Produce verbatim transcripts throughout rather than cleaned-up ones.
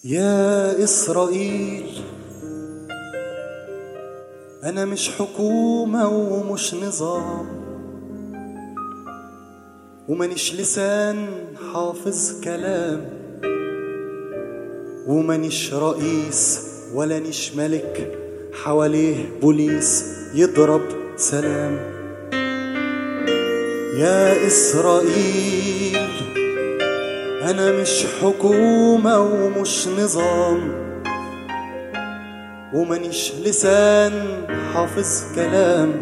يا إسرائيل، أنا مش حكومة ومش نظام، ومانيش لسان حافظ كلام، ومانيش رئيس ولا نيش ملك حواليه بوليس يضرب سلام. يا إسرائيل، أنا مش حكومة ومش نظام، ومانيش لسان حافظ كلام،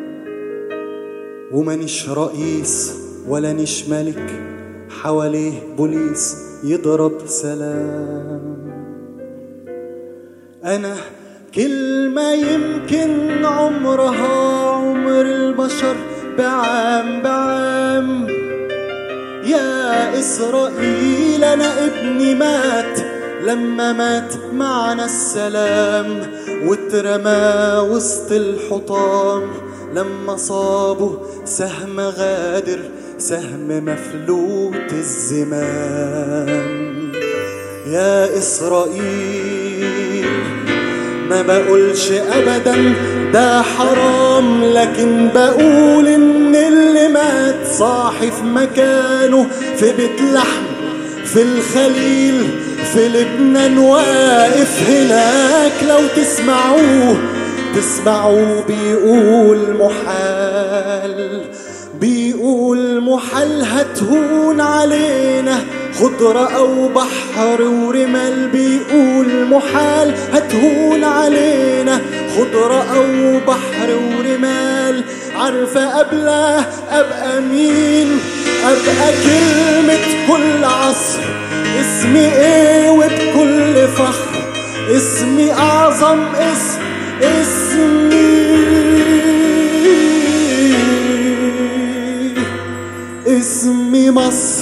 ومانيش رئيس ولا نيش ملك حواليه بوليس يضرب سلام. أنا كلمة يمكن عمرها عمر البشر بعام بعام. يا إسرائيل، أنا ابني مات لما مات معنا السلام، واترمى وسط الحطام لما صابه سهم غادر، سهم مفلوت الزمام. يا إسرائيل، ما بقولش أبدا ده حرام، لكن بقول إن اللي مات صاحي في مكانه في بيت لحم في الخليل في لبنان واقف هناك. لو تسمعوه تسمعوه بيقول محال، بيقول محال هتهون علينا خضرة أو بحر ورمال. بيقول محال هتهون علينا خضرة أو بحر ورمال. عارفة قبله أبقى مين؟ أبقى كلمة كل عصر. اسمي إيه وبكل فخر؟ اسمي أعظم اسم، اسمي اسمي مصر.